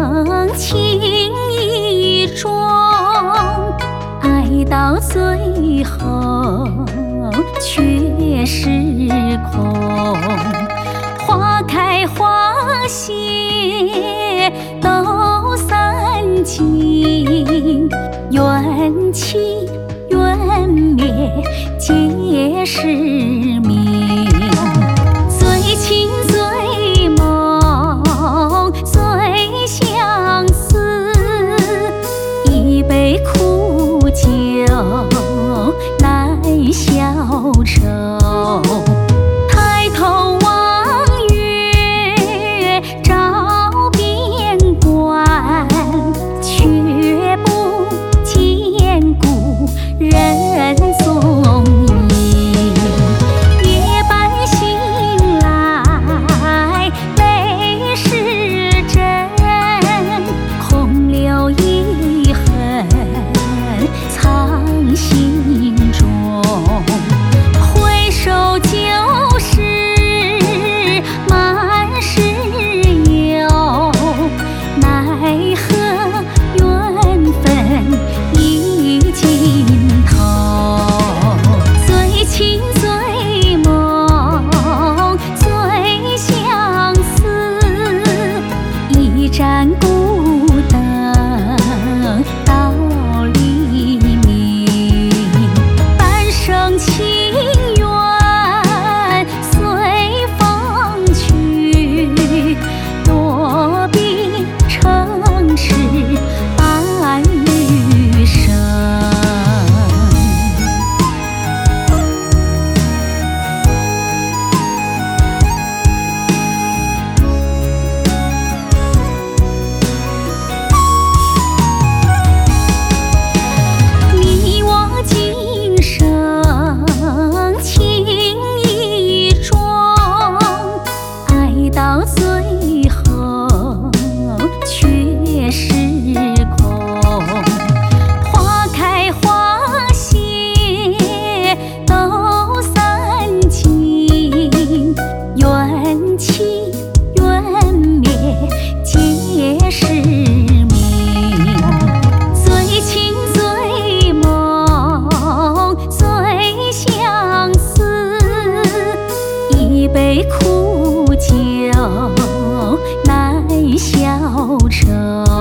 情意重，爱到最后却是空。花开花谢都散尽，缘起缘灭皆是命。最情最梦最相思，一杯苦酒来消愁。抬头望月照边关，却不见故人踪影。夜半醒来泪是真，空留遗恨藏心中。回首旧时满是忧，奈何缘分已尽头。最情最梦最相思，一盏孤灯到黎明。半生情缘随风去，躲避城池半余生。你我今生情意重，爱到最后却是空。花开花谢都散尽，缘起缘灭皆是命。最情最梦最相思，一杯苦酒来消愁。